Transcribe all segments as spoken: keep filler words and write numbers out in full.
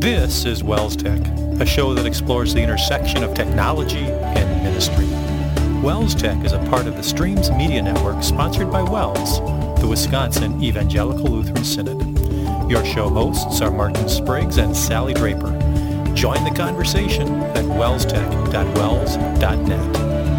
This is Wells Tech, a show that explores the intersection of technology and ministry. Wells Tech is a part of the Streams Media Network sponsored by Wells, the Wisconsin Evangelical Lutheran Synod. Your show hosts are Martin Spriggs and Sally Draper. Join the conversation at wells tech dot wells dot net.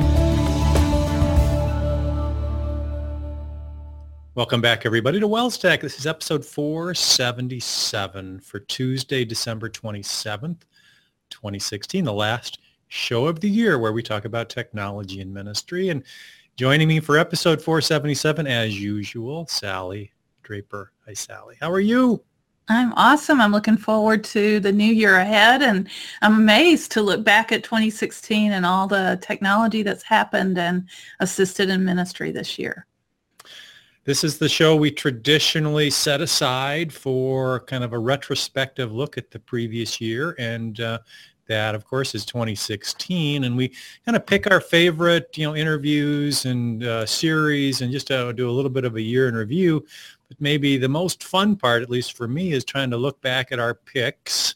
Welcome back, everybody, to Wells Tech. This is episode four seventy-seven for Tuesday, December twenty-seventh, twenty sixteen, the last show of the year where we talk about technology and ministry. And joining me for episode four seventy-seven, as usual, Sally Draper. Hi, Sally. How are you? I'm awesome. I'm looking forward to the new year ahead, and I'm amazed to look back at twenty sixteen and all the technology that's happened and assisted in ministry this year. This is the show we traditionally set aside for kind of a retrospective look at the previous year, and uh, that, of course, is twenty sixteen. And we kind of pick our favorite, you know, interviews and uh, series, and just uh, do a little bit of a year in review. But maybe the most fun part, at least for me, is trying to look back at our picks,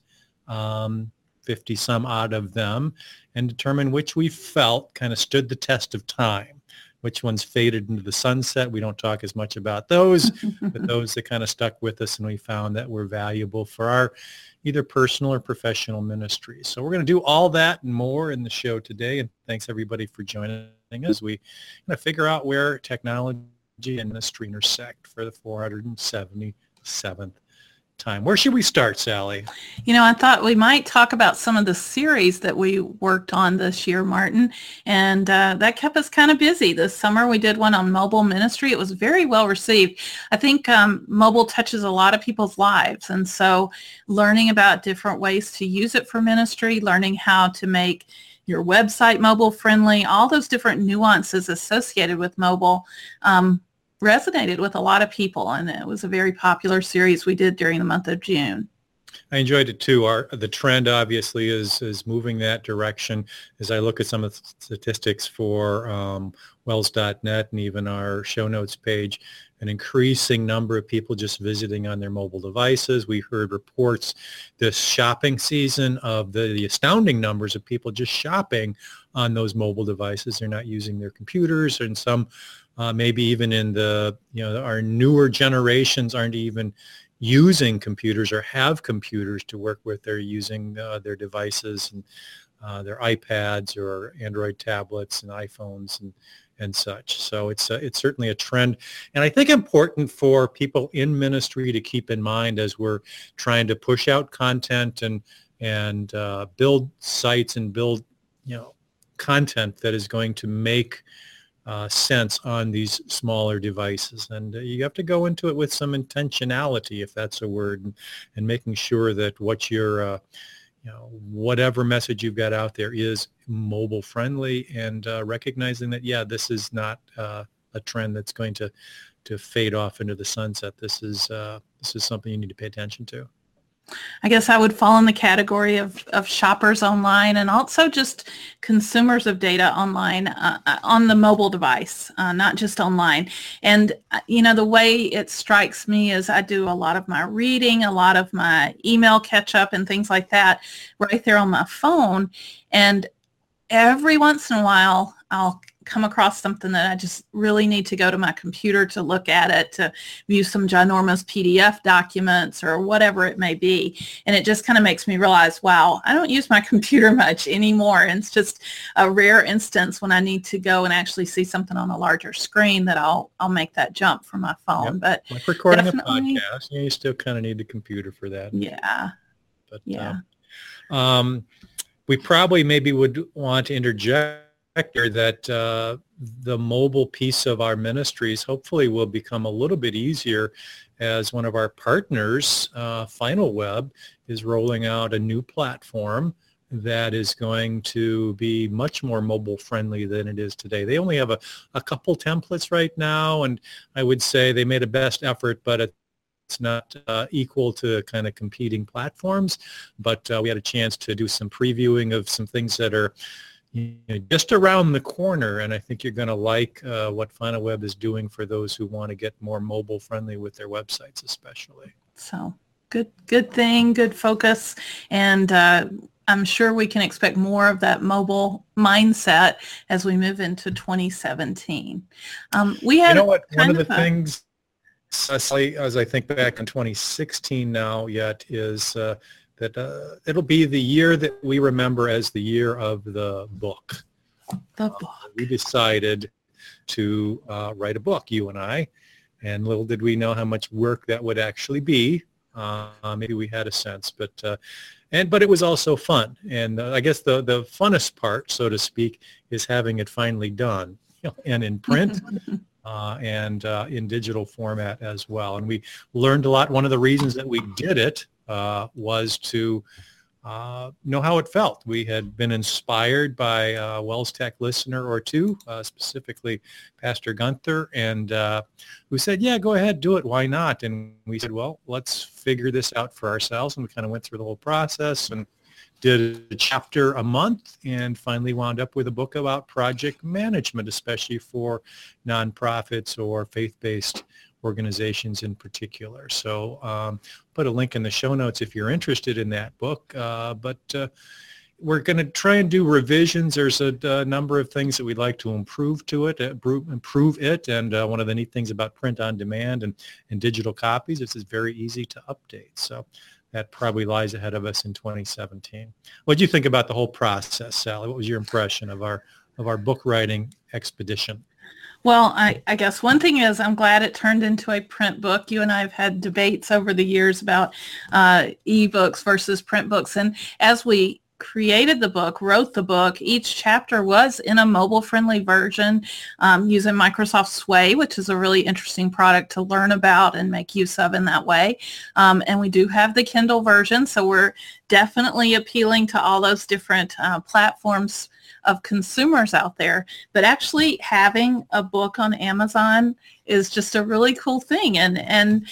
um, fifty some odd of them, and determine which we felt kind of stood the test of time. Which ones faded into the sunset. We don't talk as much about those, but those that kind of stuck with us and we found that were valuable for our either personal or professional ministry. So we're going to do all that and more in the show today. And thanks everybody for joining us. We kind of figure out where technology and ministry intersect for the four hundred seventy-seventh time. Where should we start, Sally? You know, I thought we might talk about some of the series that we worked on this year, Martin, and uh, that kept us kind of busy. This summer we did one on mobile ministry. It was very well received. I think um, mobile touches a lot of people's lives, and so learning about different ways to use it for ministry, learning how to make your website mobile friendly, all those different nuances associated with mobile um, resonated with a lot of people, and it was a very popular series we did during the month of June. I enjoyed it too. Our the trend obviously is is moving that direction. As I look at some of the statistics for um, wells dot net and even our show notes page, an increasing number of people just visiting on their mobile devices. We heard reports this shopping season of the, the astounding numbers of people just shopping on those mobile devices. They're not using their computers, and some Uh, maybe even in the, you know, our newer generations aren't even using computers or have computers to work with. They're using uh, their devices and uh, their iPads or Android tablets and iPhones and, and such. So it's uh, it's certainly a trend. And I think important for people in ministry to keep in mind as we're trying to push out content and, and uh, build sites and build, you know, content that is going to make Uh, sense on these smaller devices. And uh, you have to go into it with some intentionality, if that's a word, and, and making sure that what you're, uh, you know, whatever message you've got out there is mobile friendly, and uh, recognizing that, yeah, this is not uh, a trend that's going to, to fade off into the sunset. This is, uh, this is something you need to pay attention to. I guess I would fall in the category of, of shoppers online, and also just consumers of data online uh, on the mobile device, uh, not just online. And, uh, you know, the way it strikes me is I do a lot of my reading, a lot of my email catch up and things like that right there on my phone. And every once in a while, I'll come across something that I just really need to go to my computer to look at it, to view some ginormous P D F documents or whatever it may be. And it just kind of makes me realize, wow, I don't use my computer much anymore. And it's just a rare instance when I need to go and actually see something on a larger screen that I'll I'll make that jump from my phone. Yep. But like recording a podcast, you still kind of need the computer for that. Yeah. But yeah. Um, um, we probably maybe would want to interject that uh, the mobile piece of our ministries hopefully will become a little bit easier as one of our partners, uh, Final Web, is rolling out a new platform that is going to be much more mobile friendly than it is today. They only have a, a couple templates right now, and I would say they made a best effort, but it's not uh, equal to kind of competing platforms. But uh, we had a chance to do some previewing of some things that are, you know, just around the corner, and I think you're going to like uh, what Final Web is doing for those who want to get more mobile friendly with their websites especially. So Good, good thing, good focus. And uh, I'm sure we can expect more of that mobile mindset as we move into twenty seventeen. Um, we You had know what? One of kind the of a, things, Cecily, as I think back in twenty sixteen now yet, is uh, that uh, it'll be the year that we remember as the year of the book. the Uh, book. we decided to uh, write a book, you and I, and little did we know how much work that would actually be. Uh, maybe we had a sense, but uh, and but it was also fun. And uh, I guess the the funnest part, so to speak, is having it finally done, you know, and in print uh, and uh, in digital format as well. And we learned a lot. One of the reasons that we did it uh, was to uh, know how it felt. We had been inspired by a Wells Tech listener or two, uh, specifically Pastor Gunther, and uh, who said, yeah, go ahead, do it. Why not? And we said, well, let's figure this out for ourselves. And we kind of went through the whole process and did a chapter a month and finally wound up with a book about project management, especially for nonprofits or faith-based organizations in particular. So um, put a link in the show notes if you're interested in that book. Uh, but uh, we're going to try and do revisions. There's a, a number of things that we'd like to improve to it, improve, improve it. And uh, one of the neat things about print on demand and, and digital copies is it's very easy to update. So that probably lies ahead of us in twenty seventeen. What do you think about the whole process, Sally? What was your impression of our of our book writing expedition? Well, I, I guess one thing is I'm glad it turned into a print book. You and I have had debates over the years about uh, ebooks versus print books. And as we created the book, wrote the book, each chapter was in a mobile-friendly version um, using Microsoft Sway, which is a really interesting product to learn about and make use of in that way. Um, and we do have the Kindle version, so we're definitely appealing to all those different uh, platforms of consumers out there. But actually having a book on Amazon is just a really cool thing. And, and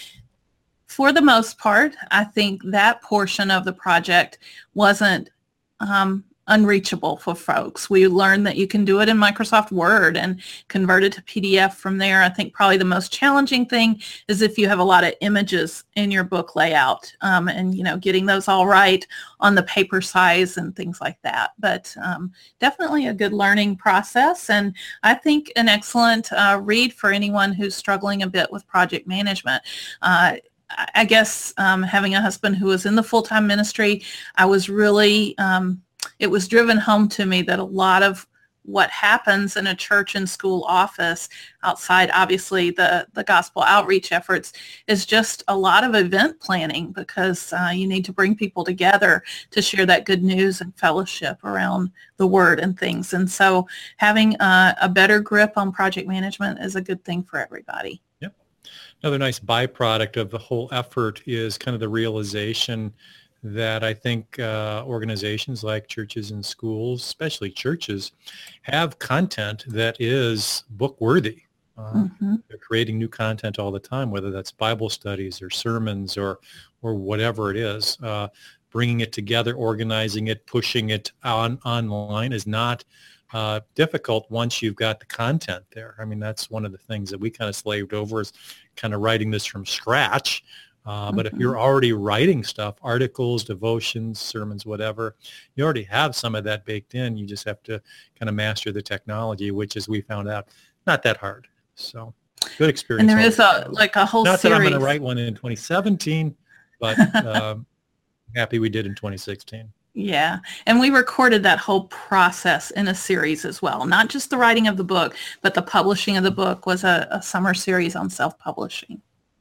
for the most part, I think that portion of the project wasn't um, unreachable for folks. We learned that you can do it in Microsoft Word and convert it to P D F from there. I think probably the most challenging thing is if you have a lot of images in your book layout um, and, you know, getting those all right on the paper size and things like that. But um, definitely a good learning process, and I think an excellent uh, read for anyone who's struggling a bit with project management. Uh, I guess um, having a husband who was in the full-time ministry, I was really, um, it was driven home to me that a lot of what happens in a church and school office outside, obviously, the, the gospel outreach efforts is just a lot of event planning, because uh, you need to bring people together to share that good news and fellowship around the word and things. And so having uh, a better grip on project management is a good thing for everybody. Yep. Another nice byproduct of the whole effort is kind of the realization that I think uh, organizations like churches and schools, especially churches, have content that is book worthy. Uh, mm-hmm. They're creating new content all the time, whether that's Bible studies or sermons or or whatever it is. Uh, bringing it together, organizing it, pushing it on online is not uh, difficult once you've got the content there. I mean, that's one of the things that we kind of slaved over, is kind of writing this from scratch. Uh, but mm-hmm. if you're already writing stuff, articles, devotions, sermons, whatever, you already have some of that baked in. You just have to kind of master the technology, which, as we found out, not that hard. So good experience. And there is a, like a whole not series. Not that I'm going to write one in twenty seventeen, but um, happy we did in twenty sixteen. Yeah. And we recorded that whole process in a series as well. Not just the writing of the book, but the publishing of the book was a, a summer series on self-publishing.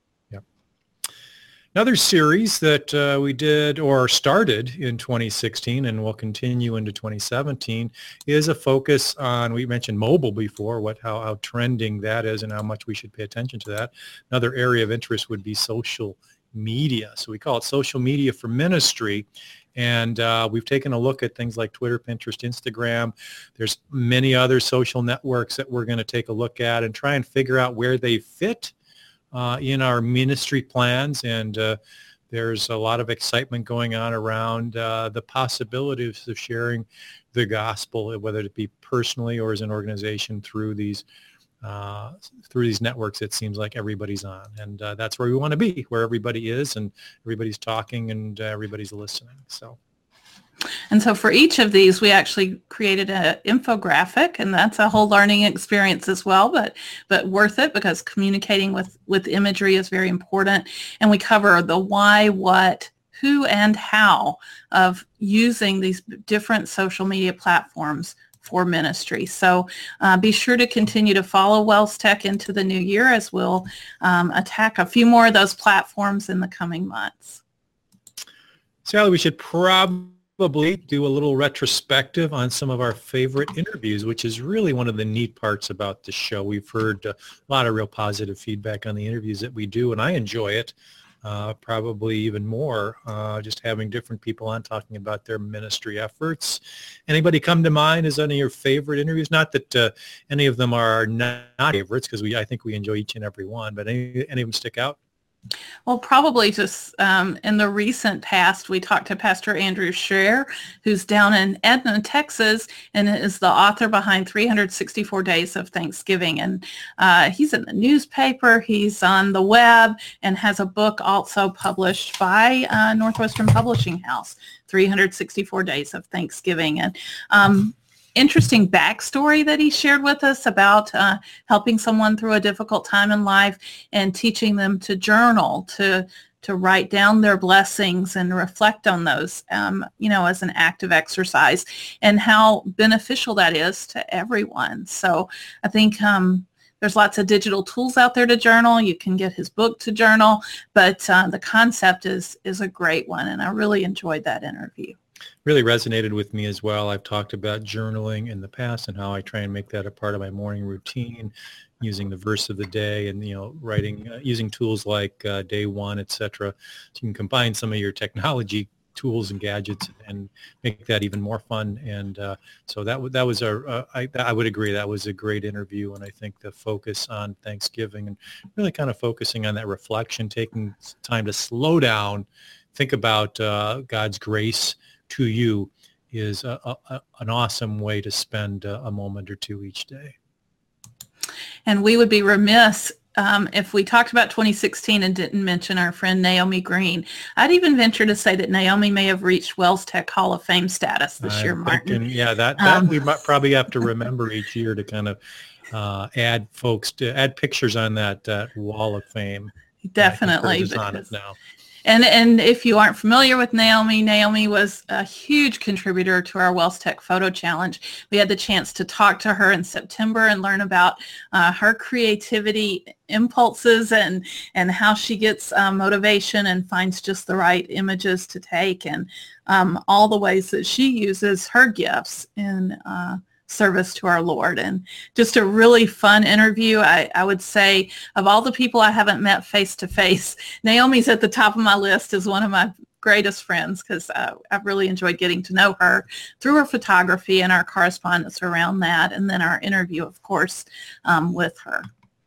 Another series that uh, we did or started in twenty sixteen and will continue into twenty seventeen is a focus on, we mentioned mobile before, what how, how trending that is and how much we should pay attention to that. Another area of interest would be social media. So we call it Social Media for Ministry. And uh, we've taken a look at things like Twitter, Pinterest, Instagram. There's many other social networks that we're going to take a look at and try and figure out where they fit Uh, in our ministry plans. And uh, there's a lot of excitement going on around uh, the possibilities of sharing the gospel, whether it be personally or as an organization, through these uh, through these networks, it seems like everybody's on. And uh, that's where we want to be, where everybody is and everybody's talking and uh, everybody's listening. So. And so for each of these, we actually created an infographic, and that's a whole learning experience as well, but but worth it because communicating with, with imagery is very important. And we cover the why, what, who, and how of using these different social media platforms for ministry. So uh, be sure to continue to follow Wells Tech into the new year as we'll um, attack a few more of those platforms in the coming months. Sally, we should probably probably do a little retrospective on some of our favorite interviews, which is really one of the neat parts about the show. We've heard a lot of real positive feedback on the interviews that we do, and I enjoy it uh, probably even more, uh, just having different people on talking about their ministry efforts. Anybody come to mind as any of your favorite interviews? Not that uh, any of them are not favorites, because we I think we enjoy each and every one, but any, any of them stick out? Well, probably just um, in the recent past, we talked to Pastor Andrew Scherer, who's down in Edna, Texas, and is the author behind three hundred sixty-four Days of Thanksgiving. And uh, he's in the newspaper, he's on the web, and has a book also published by uh, Northwestern Publishing House, three hundred sixty-four Days of Thanksgiving. And um, interesting backstory that he shared with us about uh, helping someone through a difficult time in life and teaching them to journal, to to write down their blessings and reflect on those, um, you know, as an active exercise, and how beneficial that is to everyone. So I think um, there's lots of digital tools out there to journal. You can get his book to journal, but uh, the concept is is a great one, and I really enjoyed that interview. Really resonated with me as well. I've talked about journaling in the past and how I try and make that a part of my morning routine, using the verse of the day and, you know, writing, uh, using tools like uh, Day One, et cetera. So you can combine some of your technology tools and gadgets and make that even more fun. And uh, so that, w- that was a, uh, I, I would agree, that was a great interview. And I think the focus on Thanksgiving and really kind of focusing on that reflection, taking time to slow down, think about uh, God's grace to you is a, a, an awesome way to spend a, a moment or two each day. And we would be remiss um, if we talked about twenty sixteen and didn't mention our friend Naomi Green. I'd even venture to say that Naomi may have reached Wells Tech Hall of Fame status this I'm year, Martin. thinking, yeah, that, that Um, we might probably have to remember each year to kind of uh, add folks, to add pictures on that uh, wall of fame. Definitely. Is on it now. And and if you aren't familiar with Naomi, Naomi was a huge contributor to our Wells Tech Photo Challenge. We had the chance to talk to her in September and learn about uh, her creativity impulses and, and how she gets uh, motivation and finds just the right images to take, and um, all the ways that she uses her gifts in uh, service to our Lord. And just a really fun interview. I, I would say of all the people I haven't met face to face, Naomi's at the top of my list as one of my greatest friends, because uh, I've really enjoyed getting to know her through her photography and our correspondence around that, and then our interview, of course, um, with her.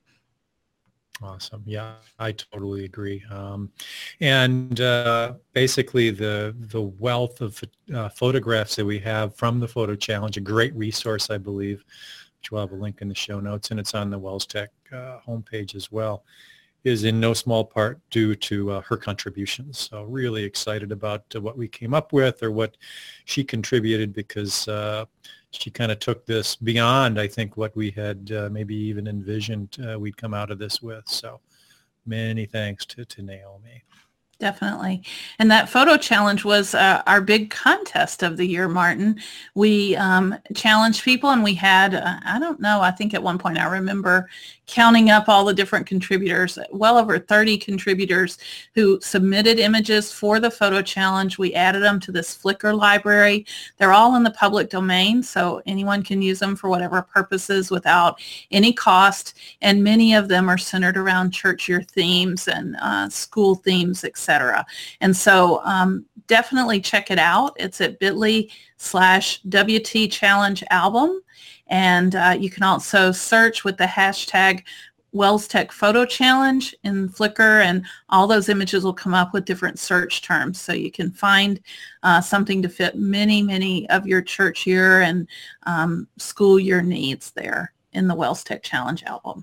Awesome. Yeah, I totally agree. Um, and uh, basically the the wealth of uh, photographs that we have from the Photo Challenge, a great resource, I believe, which we'll have a link in the show notes, and it's on the Wells Tech uh, homepage as well, is in no small part due to uh, her contributions. So really excited about uh, what we came up with, or what she contributed, because uh, she kind of took this beyond, I think, what we had uh, maybe even envisioned uh, we'd come out of this with. So many thanks to, to Naomi. Definitely. And that photo challenge was uh, our big contest of the year, Martin. We um, challenged people, and we had, uh, I don't know, I think at one point I remember counting up all the different contributors, well over thirty contributors who submitted images for the photo challenge. We added them to this Flickr library. They're all in the public domain, so anyone can use them for whatever purposes without any cost. And many of them are centered around church year themes and uh, school themes, et cetera. And so um, definitely check it out. It's at bit.ly slash WT Challenge Album. And uh, you can also search with the hashtag Wells Tech Photo Challenge in Flickr, and all those images will come up with different search terms. So you can find uh, something to fit many, many of your church year and um, school year needs there. in the Wells Tech Challenge album.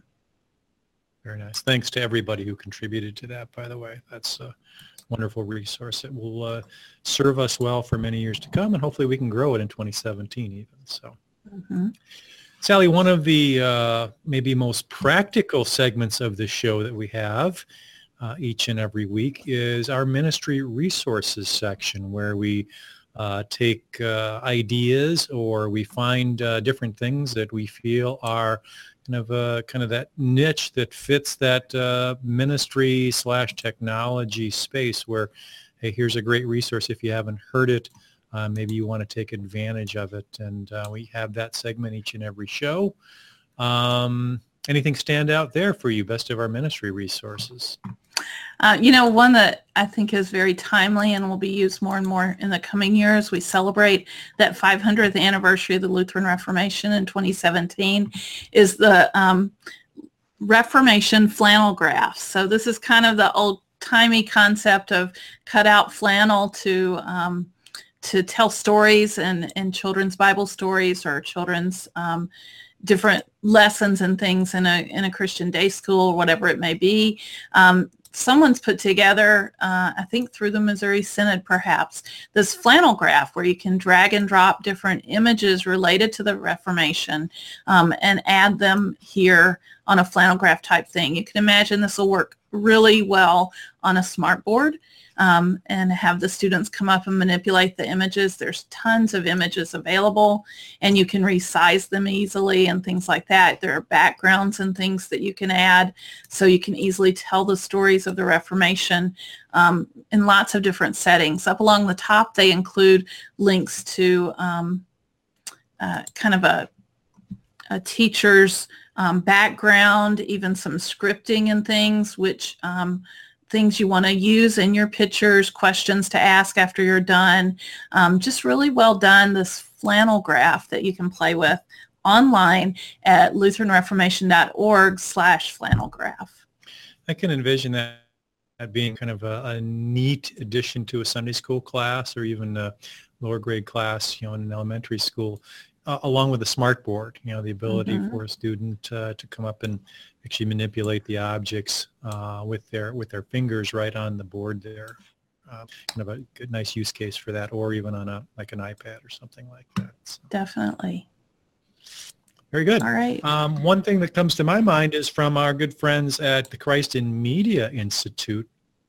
Very nice. Thanks to everybody who contributed to that, by the way. That's a wonderful resource that will uh, serve us well for many years to come, and hopefully we can grow it in twenty seventeen even. So, mm-hmm. Sally, one of the uh, maybe most practical segments of the show that we have uh, each and every week is our ministry resources section, where we uh, take uh, ideas or we find uh, different things that we feel are kind of uh, kind of that niche that fits that uh, ministry slash technology space where, hey, here's a great resource. If you haven't heard it, uh, maybe you want to take advantage of it. And uh, we have that segment each and every show. Um, anything stand out there for you, best of our ministry resources? Uh, you know, one that I think is very timely and will be used more and more in the coming years. We celebrate that five hundredth anniversary of the Lutheran Reformation in twenty seventeen is the um, Reformation flannel graph. So this is kind of the old-timey concept of cut out flannel to um, to tell stories and, and children's Bible stories or children's um, different lessons and things in a in a Christian day school or whatever it may be. Um, Someone's put together, uh, I think through the Missouri Synod perhaps, this flannel graph where you can drag and drop different images related to the Reformation um, and add them here on a flannel graph type thing. You can imagine this will work really well on a smart board. Um, and have the students come up and manipulate the images. There's tons of images available, and you can resize them easily and things like that. There are backgrounds and things that you can add, so you can easily tell the stories of the Reformation um, in lots of different settings. Up along the top, they include links to um, uh, kind of a, a teacher's um, background, even some scripting and things, which um, things you want to use in your pictures, questions to ask after you're done. Um, just really well done, this flannel graph that you can play with online at lutheran reformation dot org slash flannel graph. I can envision that being kind of a, a neat addition to a Sunday school class or even a lower grade class, you know, in an elementary school, uh, along with a smart board, you know, the ability mm-hmm. for a student uh, to come up and actually manipulate the objects uh, with their with their fingers right on the board there. Uh, kind of a good, nice use case for that, or even on a like an iPad or something like that. So. Definitely. Very good. All right. Um, one thing that comes to my mind is from our good friends at the Christ in Media Institute.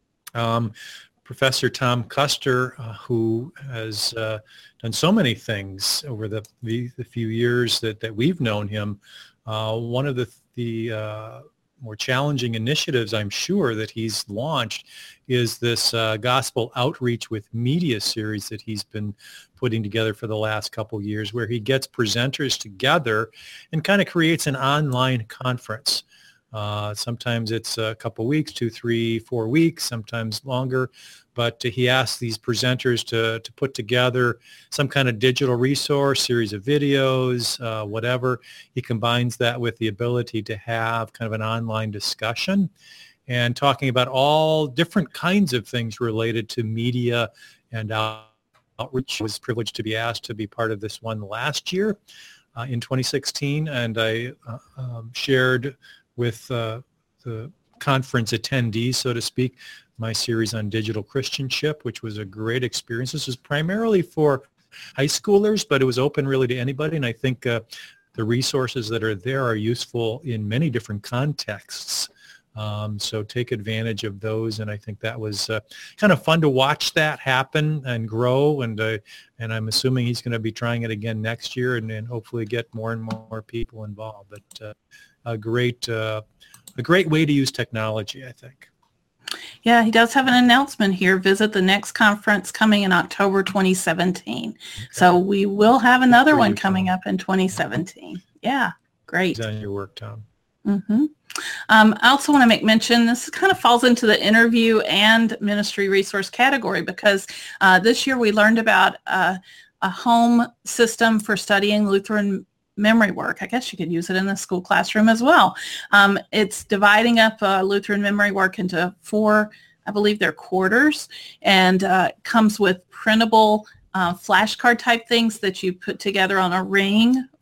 Um, Professor Tom Custer, uh, who has uh, done so many things over the, the, the few years that, that we've known him. Uh, one of the, the uh, more challenging initiatives, I'm sure, that he's launched is this uh, Gospel Outreach with Media series that he's been putting together for the last couple years, where he gets presenters together and kind of creates an online conference. Uh, sometimes it's a couple weeks, two, three, four weeks, sometimes longer. But he asks these presenters to, to put together some kind of digital resource, series of videos, uh, whatever. He combines that with the ability to have kind of an online discussion and talking about all different kinds of things related to media and outreach. I was privileged to be asked to be part of this one last year uh, in twenty sixteen, and I uh, um, shared with uh, the conference attendees, so to speak, my series on digital Christianship, which was a great experience. This was primarily for high schoolers, but it was open really to anybody, and I think uh, the resources that are there are useful in many different contexts. Um, so take advantage of those, and I think that was uh, kind of fun to watch that happen and grow, and uh, and I'm assuming he's going to be trying it again next year, and, and hopefully get more and more people involved. But uh, a great uh, a great way to use technology, I think. Yeah, he does have an announcement here. Visit the next conference coming in October twenty seventeen. Okay. So we will have another one coming up in twenty seventeen. Yeah, great. Done your work, Tom. Mm-hmm. Um, I also want to make mention, this kind of falls into the interview and ministry resource category, because uh, this year we learned about uh, a home system for studying Lutheran memory work. I guess you could use it in the school classroom as well. Um, it's dividing up uh, Lutheran memory work into four, I believe they're quarters, and uh, comes with printable uh, flashcard type things that you put together on a ring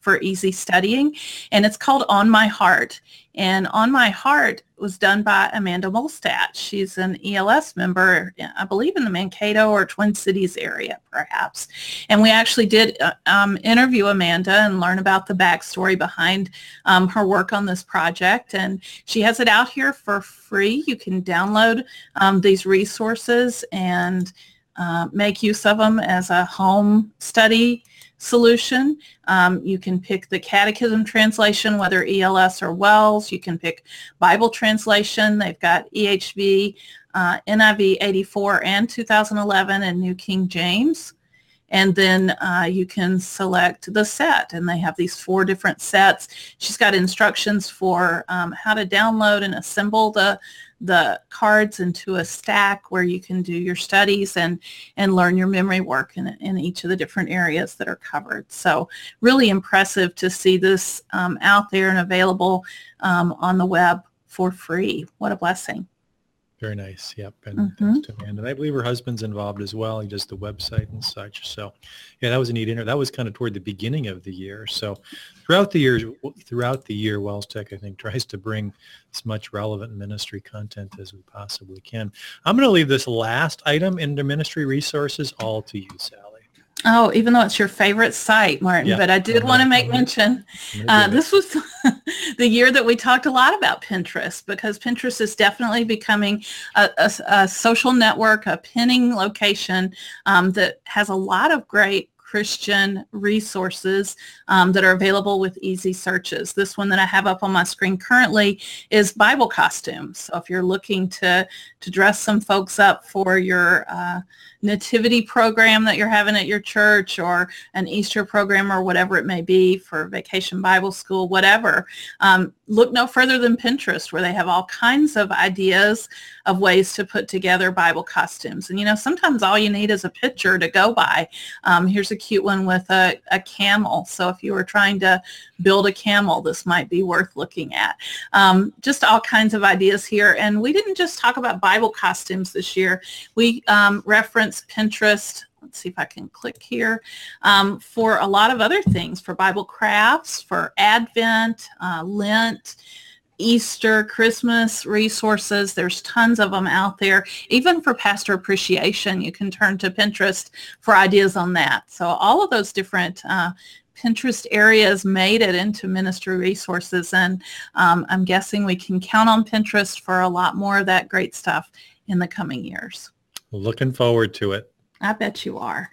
for easy studying, and it's called On My Heart. And On My Heart was done by Amanda Molstadt. She's an E L S member, I believe in the Mankato or Twin Cities area, perhaps. And we actually did uh, um, interview Amanda and learn about the backstory behind um, her work on this project. And she has it out here for free. You can download um, these resources and uh, make use of them as a home study solution. Um, you can pick the Catechism translation, whether E L S or Wells. You can pick Bible translation. They've got E H V, uh, N I V eighty-four and two thousand eleven, and New King James. And then uh, you can select the set, and they have these four different sets. She's got instructions for um, how to download and assemble the the cards into a stack where you can do your studies and and learn your memory work in, in each of the different areas that are covered. So really impressive to see this um, out there and available um, on the web for free. What a blessing. Very nice. Yep. And Mm-hmm. thanks to Amanda. And I believe her husband's involved as well. He does the website and such. So yeah, that was a neat interview. That was kind of toward the beginning of the year. So throughout the year, throughout the year, Wells Tech, I think, tries to bring as much relevant ministry content as we possibly can. I'm going to leave this last item into ministry resources all to you, Sally. Oh, even though it's your favorite site, Martin, Yeah. but I did I'm want to gonna- make I'm gonna- mention, I'm gonna uh, do it. this was the year that we talked a lot about Pinterest, because Pinterest is definitely becoming a, a, a social network, a pinning location um, that has a lot of great Christian resources um, that are available with easy searches. This one that I have up on my screen currently is Bible costumes. So if you're looking to, to dress some folks up for your uh, nativity program that you're having at your church, or an Easter program, or whatever it may be, for Vacation Bible School, whatever, um, look no further than Pinterest, where they have all kinds of ideas of ways to put together Bible costumes. And, you know, sometimes all you need is a picture to go by. Um, here's a cute one with a, a camel. So if you were trying to build a camel, this might be worth looking at. Um, just all kinds of ideas here. And we didn't just talk about Bible costumes this year. We um, referenced Pinterest. Let's see if I can click here, um, for a lot of other things, for Bible crafts, for Advent, uh, Lent, Easter, Christmas resources. There's tons of them out there. Even for pastor appreciation, you can turn to Pinterest for ideas on that. So all of those different uh, Pinterest areas made it into ministry resources, and um, I'm guessing we can count on Pinterest for a lot more of that great stuff in the coming years. Looking forward to it. I bet you are.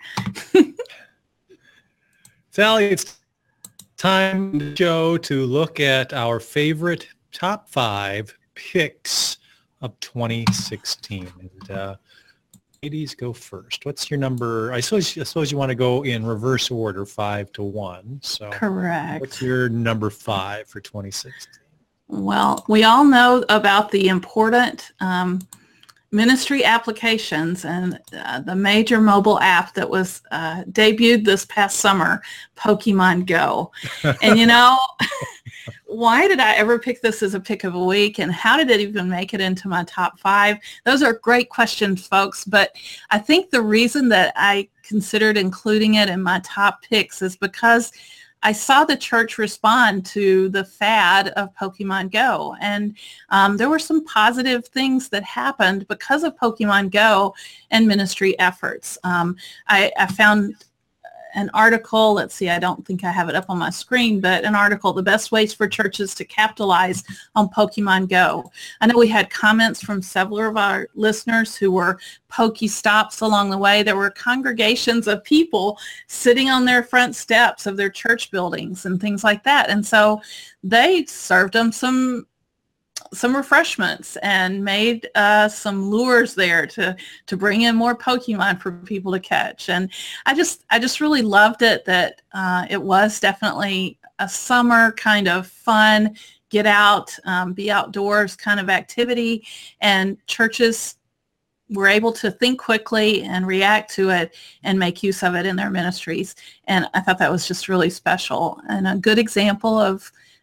Sally, it's time to show to look at our favorite top five picks of twenty sixteen. And uh, ladies, go first. What's your number? I suppose, I suppose you want to go in reverse order, five to one. So Correct. what's your number five for twenty sixteen? Well, we all know about the important um, ministry applications, and uh, the major mobile app that was uh, debuted this past summer, Pokemon Go. And you know, why did I ever pick this as a pick of a week, and how did it even make it into my top five? Those are great questions, folks, but I think the reason that I considered including it in my top picks is because I saw the church respond to the fad of Pokemon Go. And um, there were some positive things that happened because of Pokemon Go and ministry efforts. Um, I, I found an article, let's see, I don't think I have it up on my screen, but an article, The Best Ways for Churches to Capitalize on Pokemon Go. I know we had comments from several of our listeners who were Pokestops along the way. There were congregations of people sitting on their front steps of their church buildings and things like that. And so they served them some some refreshments and made uh, some lures there to to bring in more Pokemon for people to catch. And I just I just really loved it, that uh, it was definitely a summer kind of fun, get out, um, be outdoors kind of activity, and churches were able to think quickly and react to it and make use of it in their ministries. And I thought that was just really special and a good example of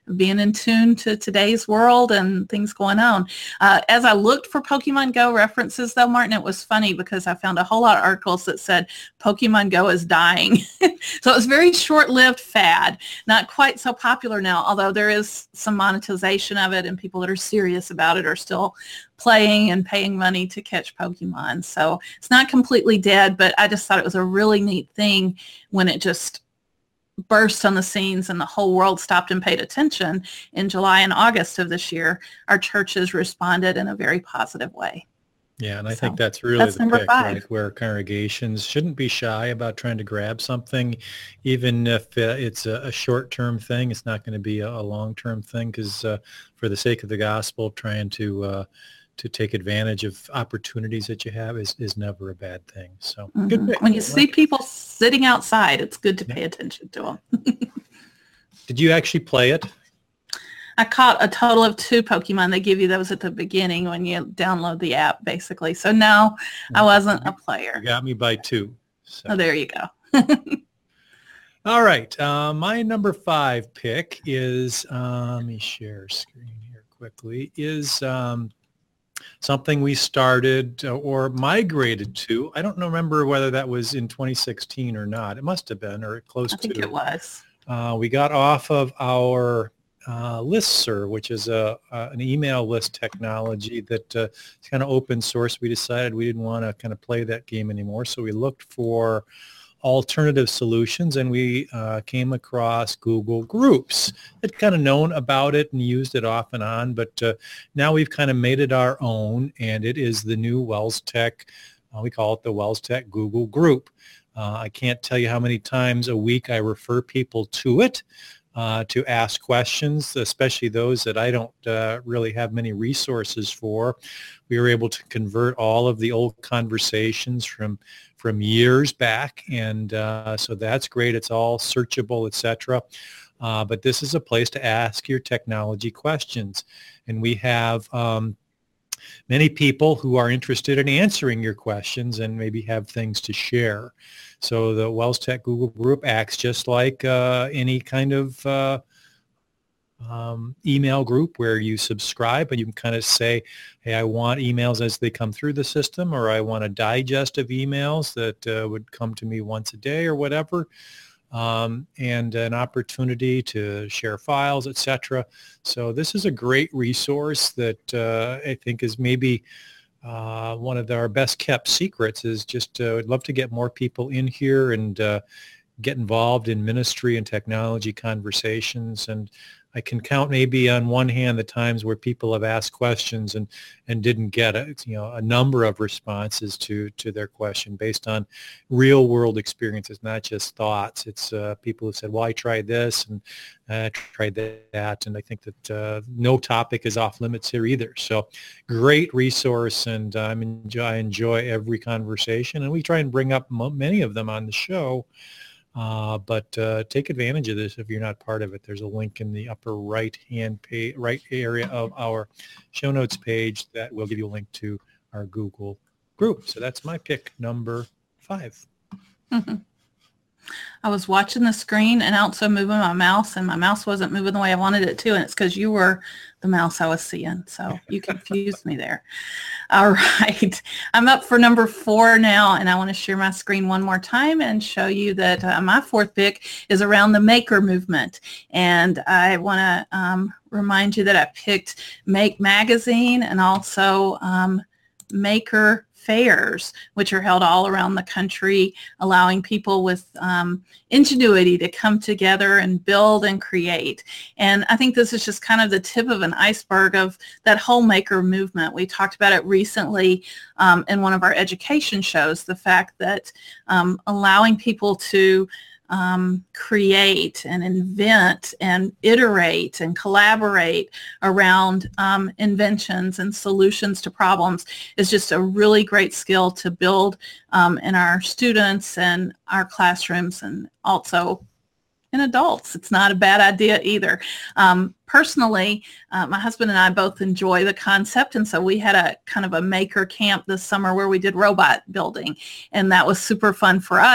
being in tune to today's world and things going on. Uh, as I looked for Pokemon Go references, though, Martin, it was funny because I found a whole lot of articles that said Pokemon Go is dying. So it was a very short-lived fad, not quite so popular now, although there is some monetization of it, and people that are serious about it are still playing and paying money to catch Pokemon. So it's not completely dead, but I just thought it was a really neat thing when it just burst on the scenes and the whole world stopped and paid attention in July and August of this year. Our churches responded in a very positive way. Yeah, and I So, think that's really that's the number pick, five. right? Where congregations shouldn't be shy about trying to grab something, even if uh, it's a, a short-term thing. It's not going to be a, a long-term thing, because uh, for the sake of the gospel, trying to uh, to take advantage of opportunities that you have is, is never a bad thing. So Mm-hmm. good pick. When you see people sitting outside, it's good to pay attention to them. Did you actually play it? I caught a total of two Pokemon. They give you those at the beginning when you download the app, basically. So no, I wasn't a player. You got me by two. So. Oh, there you go. All right. Uh, my number five pick is, uh, let me share screen here quickly, is um, something we started uh, or migrated to. I don't remember whether that was in twenty sixteen or not. It must have been, or close to. I think to. it was. Uh, we got off of our uh, listserv, which is a, uh, an email list technology that uh, is kind of open source. We decided we didn't want to kind of play that game anymore, so we looked for alternative solutions, and we uh, came across Google Groups. Had kind of known about it and used it off and on, but uh, now we've kind of made it our own, and it is the new WellsTech. Uh, we call it the WellsTech Google Group. Uh, I can't tell you how many times a week I refer people to it uh, to ask questions, especially those that I don't uh, really have many resources for. We were able to convert all of the old conversations from from years back, and uh, so that's great. It's all searchable, et cetera. Uh, but this is a place to ask your technology questions, and we have um, many people who are interested in answering your questions and maybe have things to share. So the WellsTech Google Group acts just like uh, any kind of uh, um, email group where you subscribe and you can kind of say, hey, I want emails as they come through the system, or I want a digest of emails that uh, would come to me once a day or whatever, um, and an opportunity to share files, et cetera. So this is a great resource that uh, I think is maybe uh, one of the, our best kept secrets. Is just uh, I'd love to get more people in here and uh, get involved in ministry and technology conversations. And I can count maybe on one hand the times where people have asked questions and, and didn't get a, you know, a number of responses to, to their question based on real world experiences, not just thoughts. It's uh, people who said, well, I tried this and I tried that. And I think that uh, no topic is off limits here either. So great resource, and uh, I'm enjoy, I enjoy every conversation, and we try and bring up m- many of them on the show. Uh, but uh, take advantage of this if you're not part of it. There's a link in the upper right-hand page, right area of our show notes page that will give you a link to our Google group. So that's my pick number five. Mm-hmm. I was watching the screen and also moving my mouse, and my mouse wasn't moving the way I wanted it to, and it's because you were the mouse I was seeing. So you confused me there. All right. I'm up for number four now, and I want to share my screen one more time and show you that uh, my fourth pick is around the maker movement. And I want to um, remind you that I picked Make Magazine and also um, Maker fairs, which are held all around the country, allowing people with um, ingenuity to come together and build and create. And I think this is just kind of the tip of an iceberg of that whole maker movement. We talked about it recently um, in one of our education shows, the fact that um, allowing people to Um, create and invent and iterate and collaborate around um, inventions and solutions to problems is just a really great skill to build um, in our students and our classrooms, and also in adults. It's not a bad idea either. Um, personally, uh, my husband and I both enjoy the concept, and so we had a kind of a maker camp this summer where we did robot building, and that was super fun for us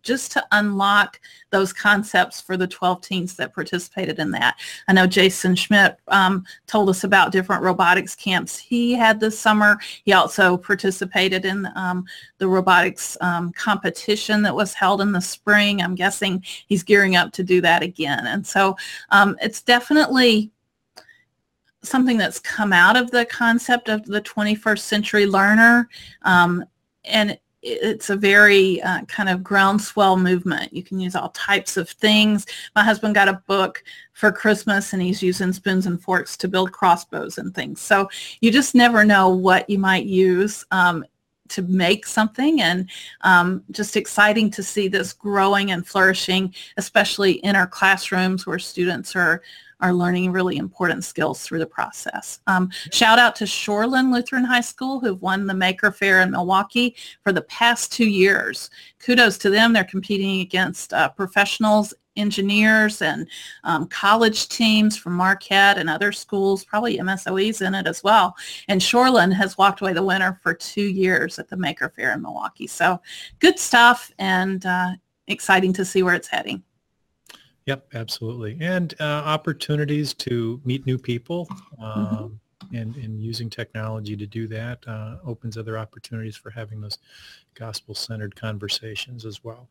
just to unlock those concepts for the twelve teens that participated in that. I know Jason Schmidt um, told us about different robotics camps he had this summer. He also participated in um, the robotics um, competition that was held in the spring. I'm guessing he's gearing up to do that again. And so um, it's definitely something that's come out of the concept of the twenty-first century learner. Um, and it's a very uh, kind of groundswell movement. You can use all types of things. My husband got a book for Christmas, and he's using spoons and forks to build crossbows and things. So you just never know what you might use um, to make something, and um, just exciting to see this growing and flourishing, especially in our classrooms where students are are learning really important skills through the process. Um, shout out to Shoreland Lutheran High School, who've won the Maker Faire in Milwaukee for the past two years. Kudos to them. They're competing against uh, professionals, engineers, and um, college teams from Marquette and other schools, probably M S O Es in it as well. And Shoreland has walked away the winner for two years at the Maker Faire in Milwaukee. So good stuff, and uh, exciting to see where it's heading. Yep, absolutely. And uh, opportunities to meet new people, um, mm-hmm. and, and using technology to do that uh, opens other opportunities for having those gospel-centered conversations as well.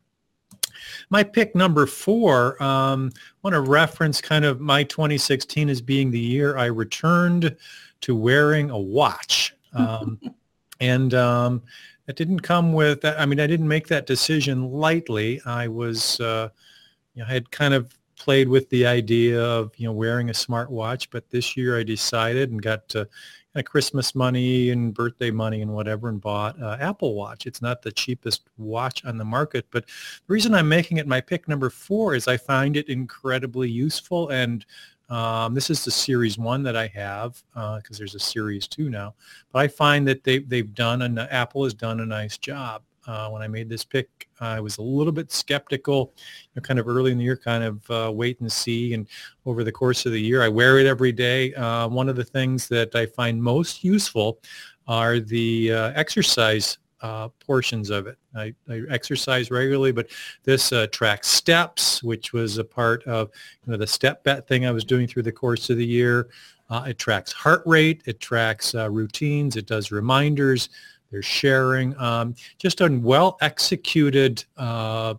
My pick number four, um, I want to reference kind of my twenty sixteen as being the year I returned to wearing a watch. Um, and um, that didn't come with, I mean, I didn't make that decision lightly. I was... Uh, You know, I had kind of played with the idea of, you know, wearing a smartwatch, but this year I decided and got uh, kind of Christmas money and birthday money and whatever and bought uh, Apple Watch. It's not the cheapest watch on the market, but the reason I'm making it my pick number four is I find it incredibly useful. And um, this is the Series one that I have because uh, there's a Series two now. But I find that they, they've done, and Apple has done a nice job. Uh, when I made this pick, I was a little bit skeptical, you know, kind of early in the year, kind of uh, wait and see. And over the course of the year, I wear it every day. Uh, one of the things that I find most useful are the uh, exercise uh, portions of it. I, I exercise regularly, but this uh, tracks steps, which was a part of, you know, the step bet thing I was doing through the course of the year. Uh, it tracks heart rate. It tracks uh, routines. It does reminders. They're sharing, um, just a well-executed uh,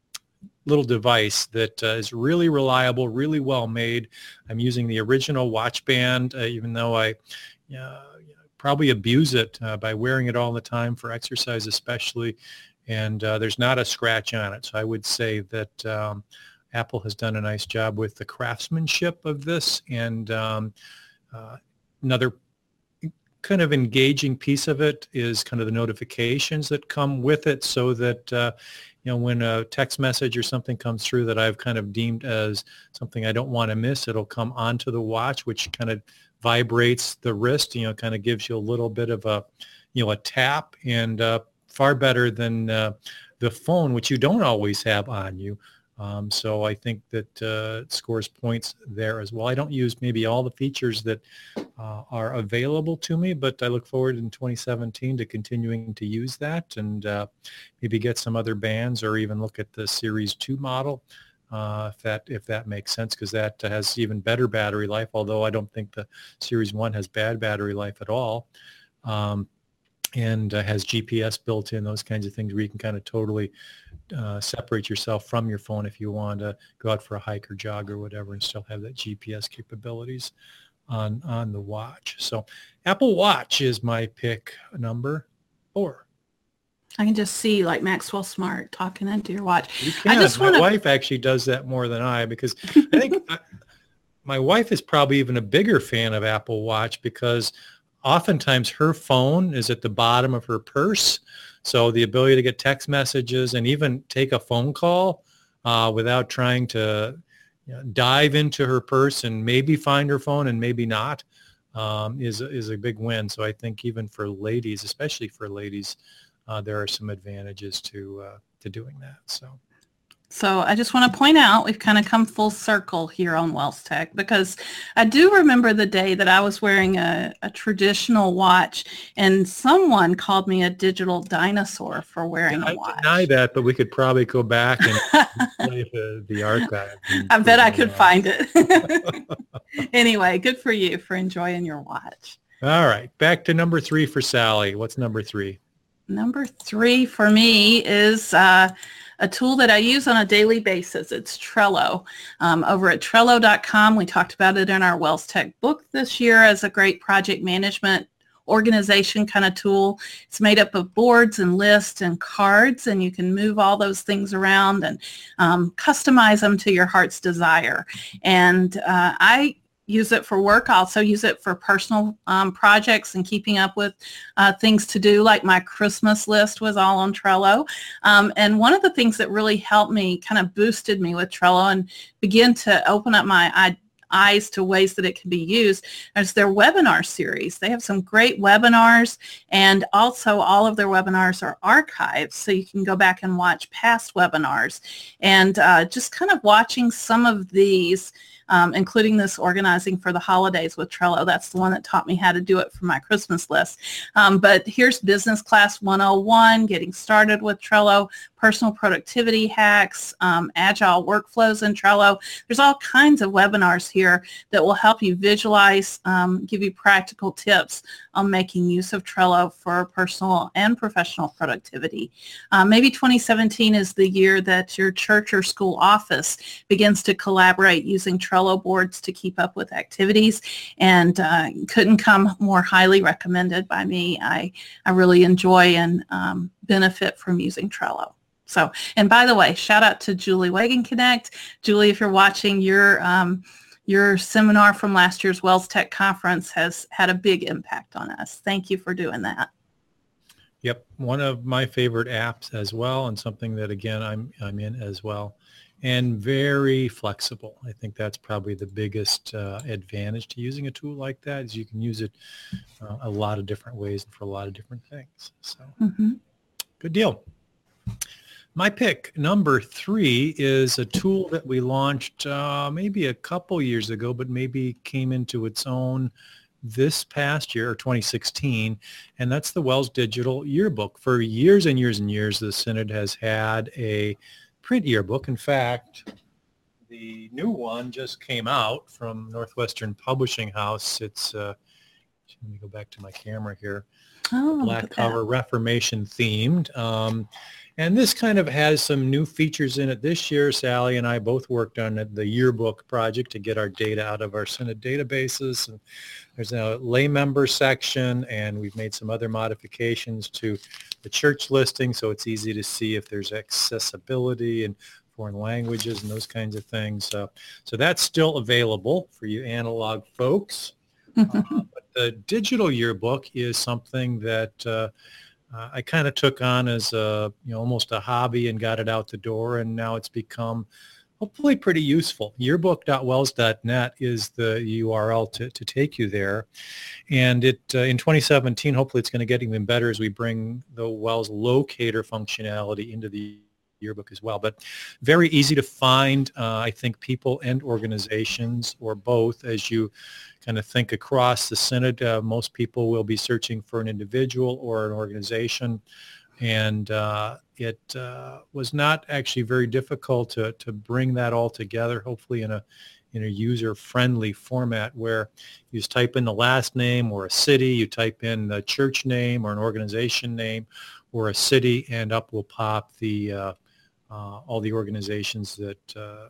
little device that uh, is really reliable, really well made. I'm using the original watch band, uh, even though I uh, you know, probably abuse it uh, by wearing it all the time for exercise especially, and uh, there's not a scratch on it. So I would say that um, Apple has done a nice job with the craftsmanship of this, and um, uh, another kind of engaging piece of it is kind of the notifications that come with it, so that uh, you know, when a text message or something comes through that I've kind of deemed as something I don't want to miss, it'll come onto the watch, which kind of vibrates the wrist, you know, kind of gives you a little bit of a, you know, a tap, and uh, far better than uh, the phone, which you don't always have on you. Um, so I think that uh, it scores points there as well. I don't use maybe all the features that uh, are available to me, but I look forward in twenty seventeen to continuing to use that, and uh, maybe get some other bands, or even look at the Series two model uh, if that if that makes sense, because that has even better battery life, although I don't think the Series one has bad battery life at all. Um, and uh, has G P S built in, those kinds of things where you can kind of totally uh, separate yourself from your phone if you want to go out for a hike or jog or whatever, and still have that G P S capabilities on, on the watch. So Apple Watch is my pick number four. I can just see like Maxwell Smart talking into your watch. You can. I just my wanna... wife actually does that more than I, because I think I, my wife is probably even a bigger fan of Apple Watch, because oftentimes her phone is at the bottom of her purse. So the ability to get text messages and even take a phone call uh, without trying to, you know, dive into her purse and maybe find her phone and maybe not um, is, is a big win. So I think even for ladies, especially for ladies, uh, there are some advantages to, uh, to doing that. So. So I just want to point out we've kind of come full circle here on Wells Tech, because I do remember the day that I was wearing a, a traditional watch and someone called me a digital dinosaur for wearing Yeah, a I watch. deny that, but we could probably go back and play the, the archive. I bet I could find it. Anyway, good for you for enjoying your watch. All right, back to number three for Sally. What's number three? Number three for me is uh, a tool that I use on a daily basis. It's Trello. Um, over at Trello dot com, we talked about it in our Wells Tech book this year as a great project management organization kind of tool. It's made up of boards and lists and cards, and you can move all those things around and um, customize them to your heart's desire. And uh, I use it for work. I also use it for personal um, projects and keeping up with uh, things to do, like my Christmas list was all on Trello. Um, and one of the things that really helped me, kind of boosted me with Trello and begin to open up my I- eyes to ways that it can be used, is their webinar series. They have some great webinars, and also all of their webinars are archived, so you can go back and watch past webinars. And uh, just kind of watching some of these, Um, including this organizing for the holidays with Trello. That's the one that taught me how to do it for my Christmas list. Um, but here's Business Class one oh one, getting started with Trello, personal productivity hacks, um, agile workflows in Trello. There's all kinds of webinars here that will help you visualize, um, give you practical tips on making use of Trello for personal and professional productivity. Uh, maybe twenty seventeen is the year that your church or school office begins to collaborate using Trello boards to keep up with activities, and uh, couldn't come more highly recommended by me. I, I really enjoy and um, benefit from using Trello. So, and by the way, shout out to Julie Wagenknecht. Julie, if you're watching, your um, your seminar from last year's Wells Tech Conference has had a big impact on us. Thank you for doing that. Yep, one of my favorite apps as well, and something that, again, I'm I'm in as well, and very flexible. I think that's probably the biggest uh, advantage to using a tool like that, is you can use it uh, a lot of different ways and for a lot of different things. So, mm-hmm. Good deal. My pick, number three, is a tool that we launched uh, maybe a couple years ago, but maybe came into its own this past year, or twenty sixteen, and that's the Wells Digital Yearbook. For years and years and years, the Synod has had a print yearbook. In fact, the new one just came out from Northwestern Publishing House. It's, uh, let me go back to my camera here, oh, black cover, Reformation themed. Um, And this kind of has some new features in it this year. Sally and I both worked on the yearbook project to get our data out of our Synod databases. And there's a lay member section, and we've made some other modifications to the church listing, so it's easy to see if there's accessibility and foreign languages and those kinds of things. So, so that's still available for you analog folks. uh, but the digital yearbook is something that uh, Uh, I kind of took on as a, you know, almost a hobby, and got it out the door, and now it's become hopefully pretty useful. yearbook dot wells dot net is the U R L to, to take you there. And it uh, in twenty seventeen, hopefully it's going to get even better as we bring the Wells locator functionality into the yearbook as well. But very easy to find, uh, I think, people and organizations, or both, as you kind of think across the Synod. Uh, most people will be searching for an individual or an organization, and uh, it uh, was not actually very difficult to to bring that all together, hopefully in a in a user-friendly format, where you just type in the last name or a city, you type in the church name or an organization name or a city, and up will pop the uh, uh, all the organizations that uh,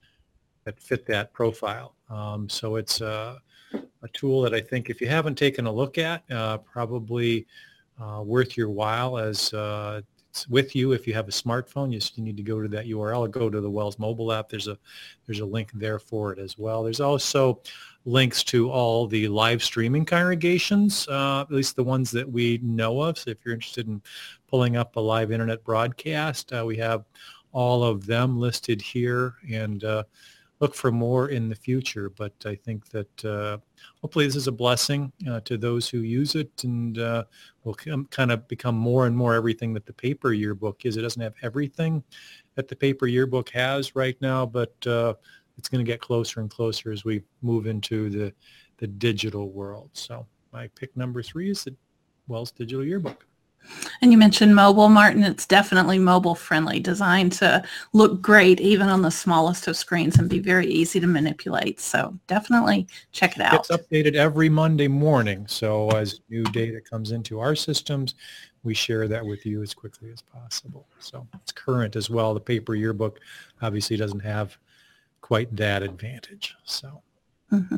that fit that profile. Um, so it's uh, a tool that I think, if you haven't taken a look at, uh, probably uh, worth your while, as uh, it's with you if you have a smartphone. You just you need to go to that U R L or go to the Wells mobile app. There's a there's a link there for it as well. There's also links to all the live streaming congregations, uh, at least the ones that we know of. So if you're interested in pulling up a live internet broadcast, uh, we have all of them listed here, and uh, look for more in the future. But I think that uh, hopefully this is a blessing uh, to those who use it, and uh, will com- kind of become more and more everything that the paper yearbook is. It doesn't have everything that the paper yearbook has right now, but uh, it's going to get closer and closer as we move into the, the digital world. So my pick number three is the Wells Digital Yearbook. And you mentioned mobile, Martin. It's definitely mobile friendly, designed to look great even on the smallest of screens and be very easy to manipulate. So definitely check it out. It's updated every Monday morning. So as new data comes into our systems, we share that with you as quickly as possible. So it's current as well. The paper yearbook obviously doesn't have quite that advantage. So, mm-hmm.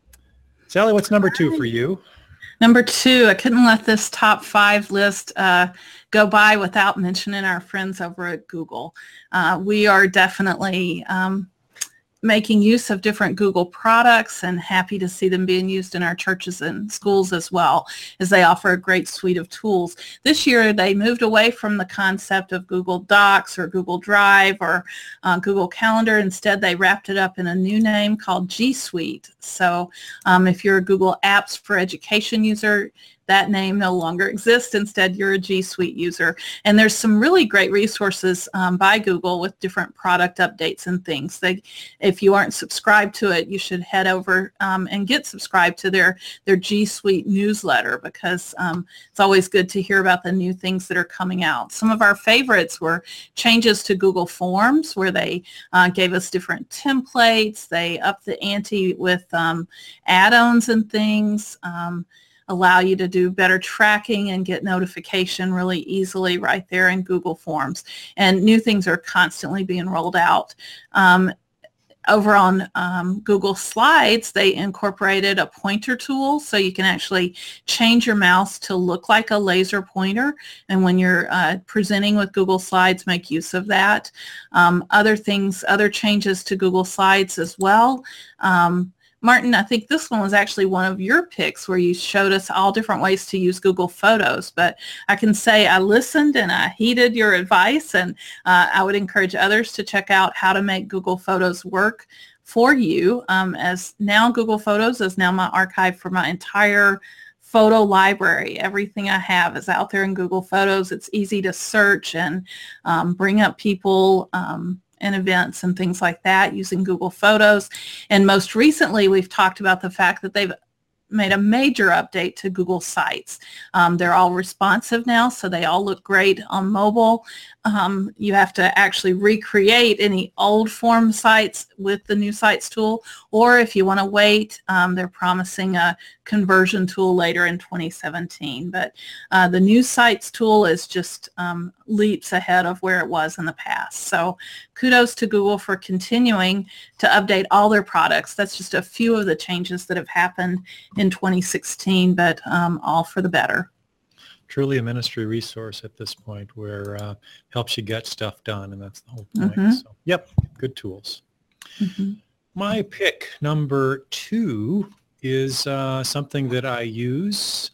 Sally, what's number two for you? Number two, I couldn't let this top five list uh, go by without mentioning our friends over at Google. Uh, we are definitely um, making use of different Google products and happy to see them being used in our churches and schools as well, as they offer a great suite of tools. This year, they moved away from the concept of Google Docs or Google Drive or uh, Google Calendar. Instead, they wrapped it up in a new name called G Suite. So um, if you're a Google Apps for Education user, that name no longer exists. Instead, you're a G Suite user. And there's some really great resources um, by Google with different product updates and things. They, if you aren't subscribed to it, you should head over um, and get subscribed to their, their G Suite newsletter, because um, it's always good to hear about the new things that are coming out. Some of our favorites were changes to Google Forms, where they uh, gave us different templates. They upped the ante with um, add-ons and things. Um, allow you to do better tracking and get notification really easily right there in Google Forms. And new things are constantly being rolled out. Um, over on um, Google Slides, they incorporated a pointer tool, so you can actually change your mouse to look like a laser pointer. And when you're uh, presenting with Google Slides, make use of that. Um, other things, other changes to Google Slides as well. Um, Martin, I think this one was actually one of your picks, where you showed us all different ways to use Google Photos. But I can say I listened and I heeded your advice, and uh, I would encourage others to check out how to make Google Photos work for you, um, as now Google Photos is now my archive for my entire photo library. Everything I have is out there in Google Photos. It's easy to search and um, bring up people um, and events and things like that using Google Photos. And most recently, we've talked about the fact that they've made a major update to Google Sites. Um, they're all responsive now, so they all look great on mobile. Um, you have to actually recreate any old form sites with the new sites tool, or if you want to wait, um, they're promising a conversion tool later in twenty seventeen. But uh, the new sites tool is just um, leaps ahead of where it was in the past. So kudos to Google for continuing to update all their products. That's just a few of the changes that have happened in twenty sixteen, but um, all for the better. Truly a ministry resource at this point, where uh, helps you get stuff done, and that's the whole point. Mm-hmm. So, yep, good tools. Mm-hmm. My pick number two is uh, something that I use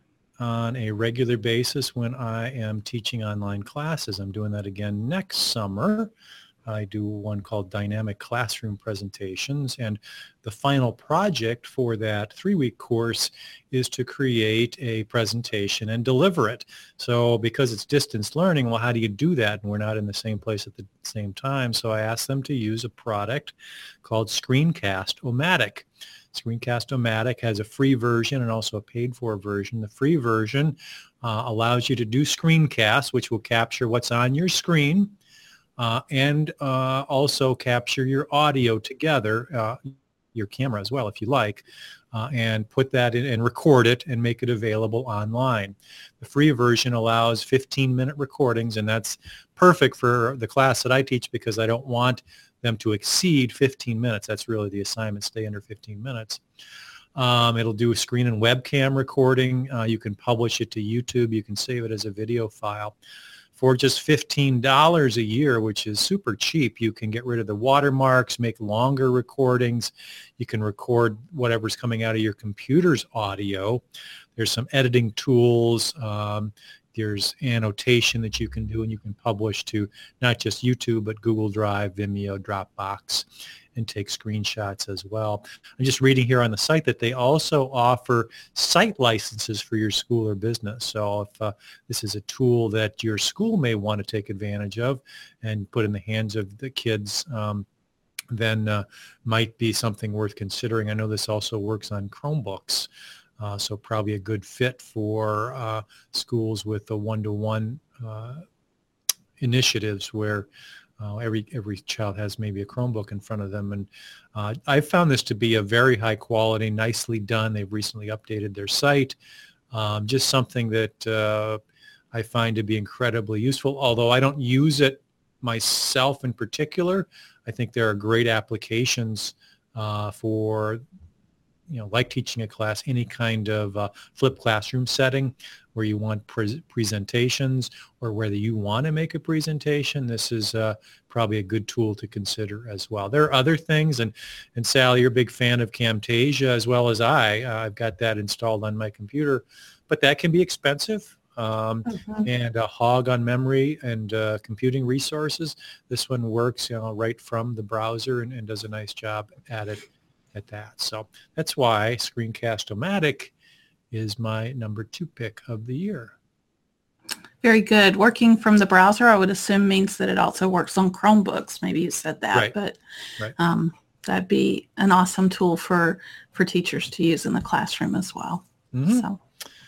on a regular basis when I am teaching online classes. I'm doing that again next summer. I do one called Dynamic Classroom Presentations, and the final project for that three-week course is to create a presentation and deliver it. So because it's distance learning, well, how do you do that? And we're not in the same place at the same time. So I asked them to use a product called Screencast-O-Matic. Screencast-O-Matic has a free version and also a paid-for version. The free version uh, allows you to do screencasts, which will capture what's on your screen, Uh, and uh, also capture your audio together, uh, your camera as well if you like, uh, and put that in and record it and make it available online. The free version allows fifteen minute recordings, and that's perfect for the class that I teach because I don't want them to exceed fifteen minutes. That's really the assignment, stay under fifteen minutes. Um, it'll do a screen and webcam recording. Uh, you can publish it to YouTube. You can save it as a video file. For just fifteen dollars a year, which is super cheap, you can get rid of the watermarks, make longer recordings. You can record whatever's coming out of your computer's audio. There's some editing tools. Um, there's annotation that you can do, and you can publish to not just YouTube, but Google Drive, Vimeo, Dropbox, and take screenshots as well. I'm just reading here on the site that they also offer site licenses for your school or business. So if uh, this is a tool that your school may want to take advantage of and put in the hands of the kids, um, then uh, might be something worth considering. I know this also works on Chromebooks, uh, so probably a good fit for uh, schools with a one-to-one uh, initiatives where Uh, every every child has maybe a Chromebook in front of them, and uh, I found this to be a very high quality, nicely done. They've recently updated their site. Um, just something that uh, I find to be incredibly useful. Although I don't use it myself in particular, I think there are great applications uh, for, you know, like teaching a class, any kind of uh, flipped classroom setting where you want pre- presentations or whether you want to make a presentation. This is uh, probably a good tool to consider as well. There are other things, and, and Sally, you're a big fan of Camtasia as well as I. Uh, I've got that installed on my computer, but that can be expensive. Um, mm-hmm. And a hog on memory and uh, computing resources. This one works, you know, right from the browser and, and does a nice job at it. At that. So that's why Screencast-O-Matic is my number two pick of the year. Very good. Working from the browser, I would assume, means that it also works on Chromebooks. Maybe you said that, right. but right. Um, that'd be an awesome tool for, for teachers to use in the classroom as well. Mm-hmm. So,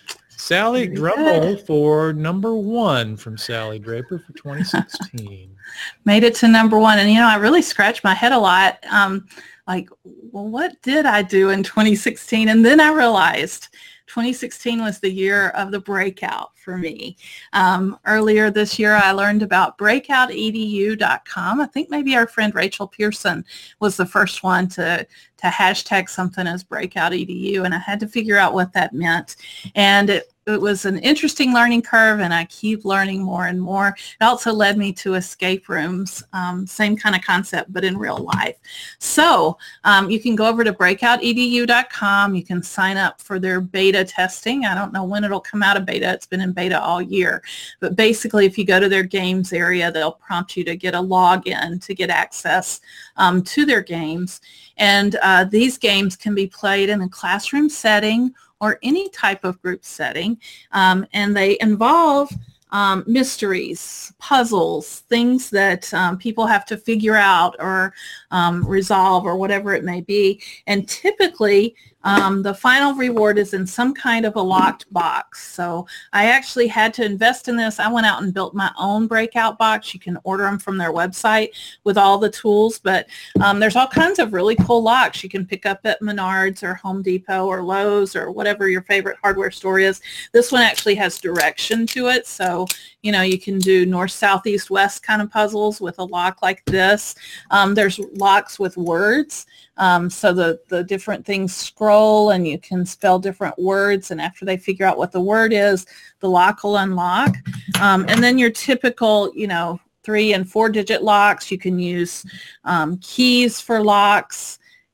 Sally, drum roll for number one from Sally Draper for twenty sixteen. Made it to number one. And, you know, I really scratched my head a lot. Um, like, well, what did I do in twenty sixteen? And then I realized twenty sixteen was the year of the breakout for me. Um, earlier this year, I learned about breakout e d u dot com. I think maybe our friend Rachel Pearson was the first one to, to hashtag something as breakout E D U, and I had to figure out what that meant. And it, it was an interesting learning curve, and I keep learning more and more. It also led me to escape rooms, um, same kind of concept, but in real life. So um, you can go over to breakout e d u dot com. You can sign up for their beta testing. I don't know when it'll come out of beta. It's been in beta all year. But basically, if you go to their games area, they'll prompt you to get a login to get access um, to their games. And uh, these games can be played in a classroom setting or any type of group setting, um, and they involve um, mysteries, puzzles, things that um, people have to figure out or um, resolve or whatever it may be. And typically, um, the final reward is in some kind of a locked box. So I actually had to invest in this. I went out and built my own breakout box. You can order them from their website with all the tools, but um, there's all kinds of really cool locks you can pick up at Menards or Home Depot or Lowe's or whatever your favorite hardware store is. This one actually has direction to it. So, you know, you can do north, south, east, west kind of puzzles with a lock like this. Um, there's locks with words. Um, so the, the different things scroll and you can spell different words, and after they figure out what the word is, the lock will unlock. Um, and then your typical, you know, three and four digit locks. You can use um, keys for locks.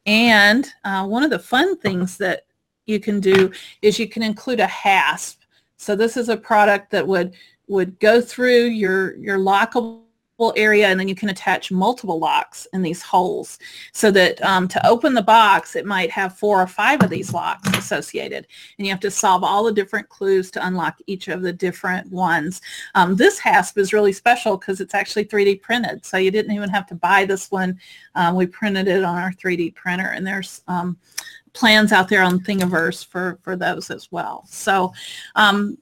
And uh, one of the fun things that you can do is you can include a hasp. So this is a product that would would go through your, your lockable area, and then you can attach multiple locks in these holes so that um, to open the box, it might have four or five of these locks associated. And you have to solve all the different clues to unlock each of the different ones. Um, this hasp is really special because it's actually three D printed. So you didn't even have to buy this one. Um, we printed it on our three D printer, and there's um, plans out there on Thingiverse for, for those as well. So um,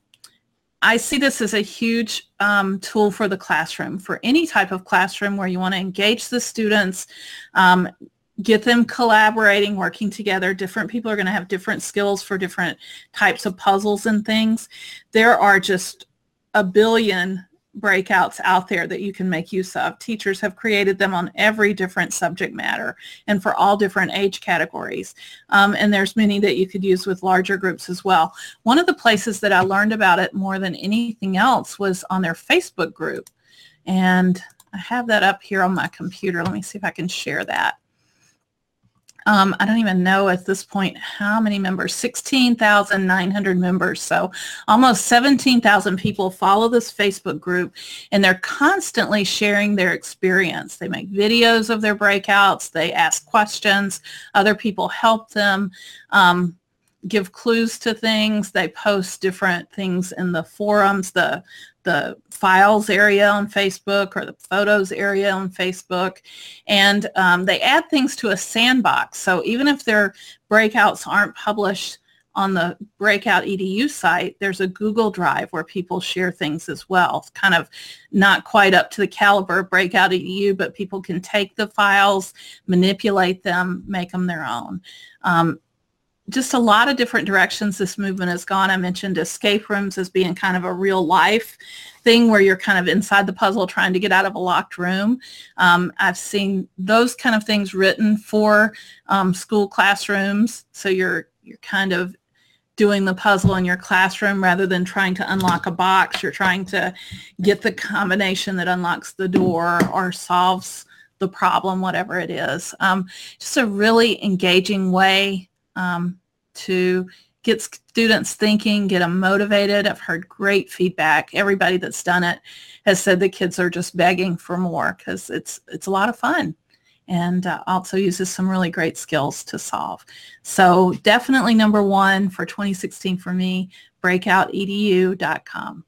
I see this as a huge um, tool for the classroom, for any type of classroom where you want to engage the students, um, get them collaborating, working together. Different people are going to have different skills for different types of puzzles and things. There are just a billion breakouts out there that you can make use of. Teachers have created them on every different subject matter and for all different age categories. Um, and there's many that you could use with larger groups as well. One of the places that I learned about it more than anything else was on their Facebook group. And I have that up here on my computer. Let me see if I can share that. Um, I don't even know at this point how many members, sixteen thousand nine hundred members. So almost seventeen thousand people follow this Facebook group, and they're constantly sharing their experience. They make videos of their breakouts. They ask questions. Other people help them. Um, give clues to things. They post different things in the forums, the the files area on Facebook or the photos area on Facebook. And um, they add things to a sandbox. So even if their breakouts aren't published on the Breakout E D U site, there's a Google Drive where people share things as well. It's kind of not quite up to the caliber of Breakout E D U, but people can take the files, manipulate them, make them their own. Um, just a lot of different directions this movement has gone. I mentioned escape rooms as being kind of a real life thing where you're kind of inside the puzzle trying to get out of a locked room. Um, I've seen those kind of things written for um, school classrooms. So you're you're kind of doing the puzzle in your classroom rather than trying to unlock a box. You're trying to get the combination that unlocks the door or solves the problem, whatever it is. Um, just a really engaging way Um, to get students thinking, get them motivated. I've heard great feedback. Everybody that's done it has said the kids are just begging for more because it's it's a lot of fun, and uh, also uses some really great skills to solve. So definitely number one for twenty sixteen for me, breakout E D U dot com.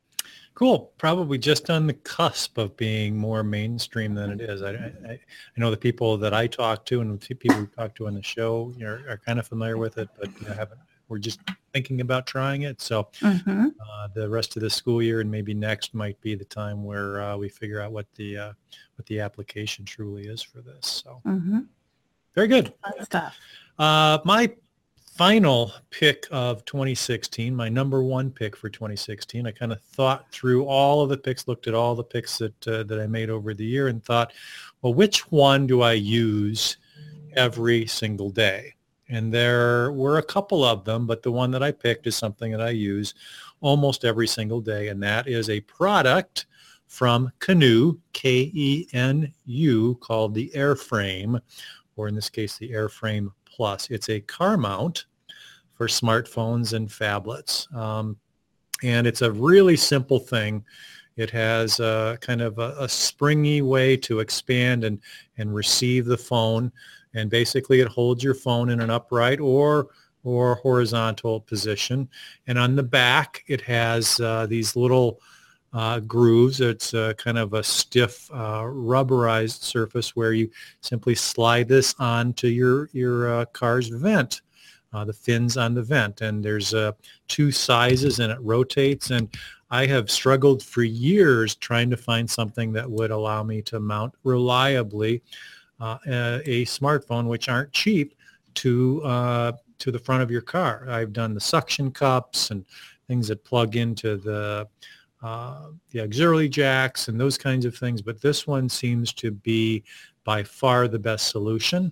Cool. Probably just on the cusp of being more mainstream than it is. I, I, I know the people that I talk to and the people we talk to on the show, you know, are, are kind of familiar with it, but you know, haven't. We're just thinking about trying it. So mm-hmm. uh, the rest of the school year and maybe next might be the time where uh, we figure out what the uh, what the application truly is for this. So mm-hmm. Very good. Fun stuff. Uh, my final pick of twenty sixteen, my number one pick for twenty sixteen. I kind of thought through all of the picks, looked at all the picks that uh, that I made over the year and thought, well, which one do I use every single day? And there were a couple of them, but the one that I picked is something that I use almost every single day, and that is a product from Kennu, K E N U, called the Airframe, or in this case, the Airframe Plus. It's a car mount for smartphones and phablets. Um, and it's a really simple thing. It has a, kind of a, a springy way to expand and, and receive the phone. And basically it holds your phone in an upright or or horizontal position. And on the back, it has uh, these little Uh, grooves. It's uh, kind of a stiff uh, rubberized surface where you simply slide this onto your your uh, car's vent, uh, the fins on the vent. And there's uh, two sizes, and it rotates. And I have struggled for years trying to find something that would allow me to mount reliably uh, a, a smartphone, which aren't cheap, to uh, to the front of your car. I've done the suction cups and things that plug into the Uh, the auxiliary jacks and those kinds of things, but this one seems to be by far the best solution.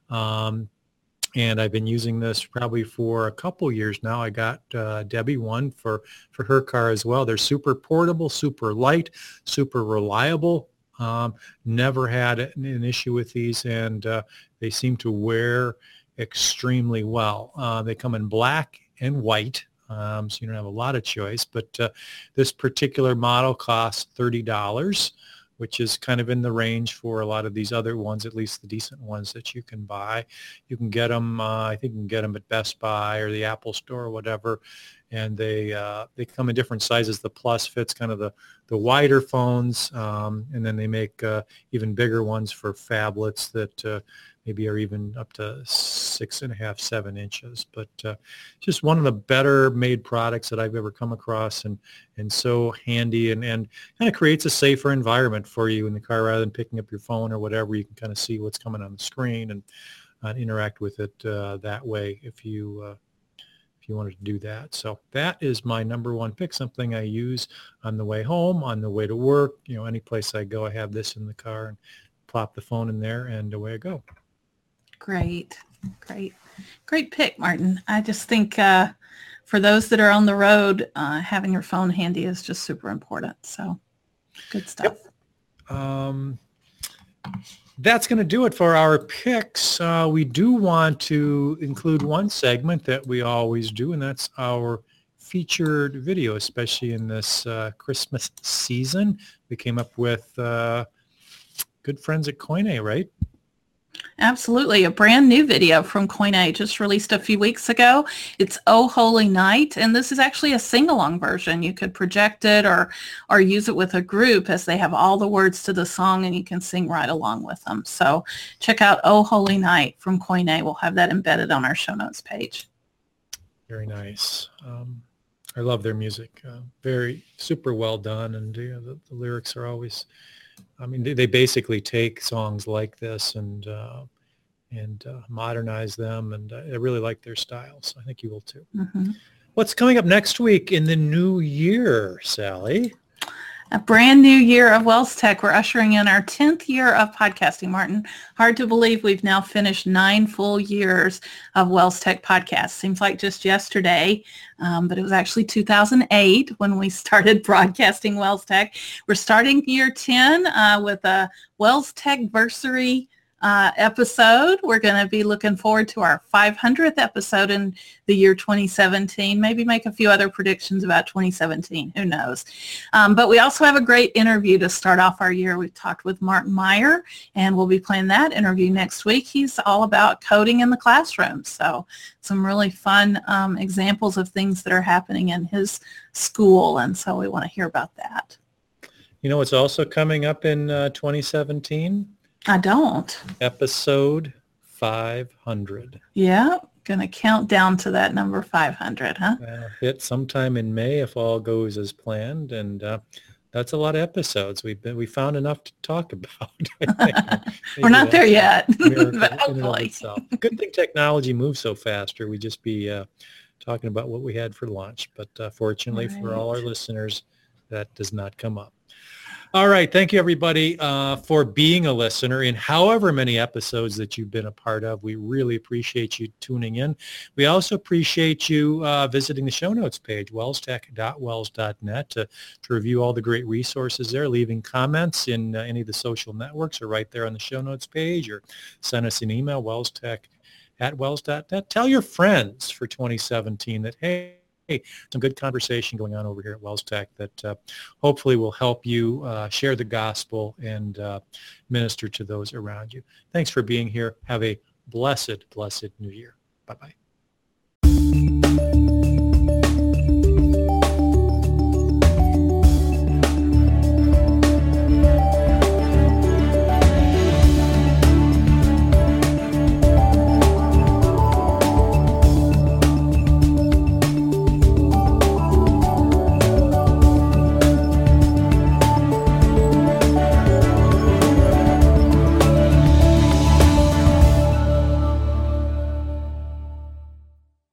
Um, and I've been using this probably for a couple years now. I got uh, Debbie one for, for her car as well. They're super portable, super light, super reliable. Um, never had an, an issue with these, and uh, they seem to wear extremely well. Uh, they come in black and white. Um, so you don't have a lot of choice, but uh, this particular model costs thirty dollars, which is kind of in the range for a lot of these other ones, at least the decent ones that you can buy. You can get them, uh, I think you can get them at Best Buy or the Apple Store or whatever, and they uh, they come in different sizes. The Plus fits kind of the, the wider phones, um, and then they make uh, even bigger ones for phablets that uh, maybe are even up to six and a half, seven inches. But uh, just one of the better made products that I've ever come across, and, and so handy, and, and kind of creates a safer environment for you in the car. Rather than picking up your phone or whatever, you can kind of see what's coming on the screen and uh, interact with it uh, that way if you uh, if you wanted to do that. So that is my number one pick, something I use on the way home, on the way to work. You know, any place I go, I have this in the car and plop the phone in there, and away I go. Great, great, great pick, Martin. I just think uh, for those that are on the road, uh, having your phone handy is just super important. So good stuff. Yep. Um, That's going to do it for our picks. Uh, we do want to include one segment that we always do, and that's our featured video, especially in this uh, Christmas season. We came up with uh, good friends at Koine, right? Absolutely. A brand new video from Koine just released a few weeks ago. It's Oh Holy Night, and this is actually a sing-along version. You could project it or or use it with a group, as they have all the words to the song and you can sing right along with them. So check out Oh Holy Night from Koine. We'll have that embedded on our show notes page. Very nice. Um, I love their music. Uh, very super well done, and you know, the, the lyrics are always, I mean, they, they basically take songs like this and uh, and uh, modernize them, and uh, I really like their style, so I think you will too. Mm-hmm. What's coming up next week in the new year, Sally? A brand new year of Wells Tech. We're ushering in our tenth year of podcasting, Martin. Hard to believe we've now finished nine full years of Wells Tech podcasts. Seems like just yesterday, um, but it was actually two thousand eight when we started broadcasting Wells Tech. We're starting year ten uh, with a Wells Tech-versary Uh, episode. We're going to be looking forward to our five hundredth episode in the year twenty seventeen. Maybe make a few other predictions about twenty seventeen. Who knows? Um, but we also have a great interview to start off our year. We've talked with Martin Meyer, and we'll be playing that interview next week. He's all about coding in the classroom. So some really fun um, examples of things that are happening in his school. And so we want to hear about that. You know what's also coming up in uh, twenty seventeen? I don't. Episode five hundred. Yeah, going to count down to that number five hundred, huh? Uh, hit sometime in May if all goes as planned, and uh, that's a lot of episodes. We've been we found enough to talk about. We're not there yet, but hopefully. Good thing technology moves so fast, or we'd just be uh, talking about what we had for lunch. But uh, fortunately right. for all our listeners, that does not come up. All right. Thank you, everybody, uh, for being a listener in however many episodes that you've been a part of. We really appreciate you tuning in. We also appreciate you uh, visiting the show notes page, wells tech dot wells dot net, to, to review all the great resources there, leaving comments in uh, any of the social networks or right there on the show notes page, or send us an email, wellstech at wells dot net. Tell your friends for twenty seventeen that, hey, Hey, some good conversation going on over here at Wells Tech that uh, hopefully will help you uh, share the gospel and uh, minister to those around you. Thanks for being here. Have a blessed, blessed new year. Bye-bye.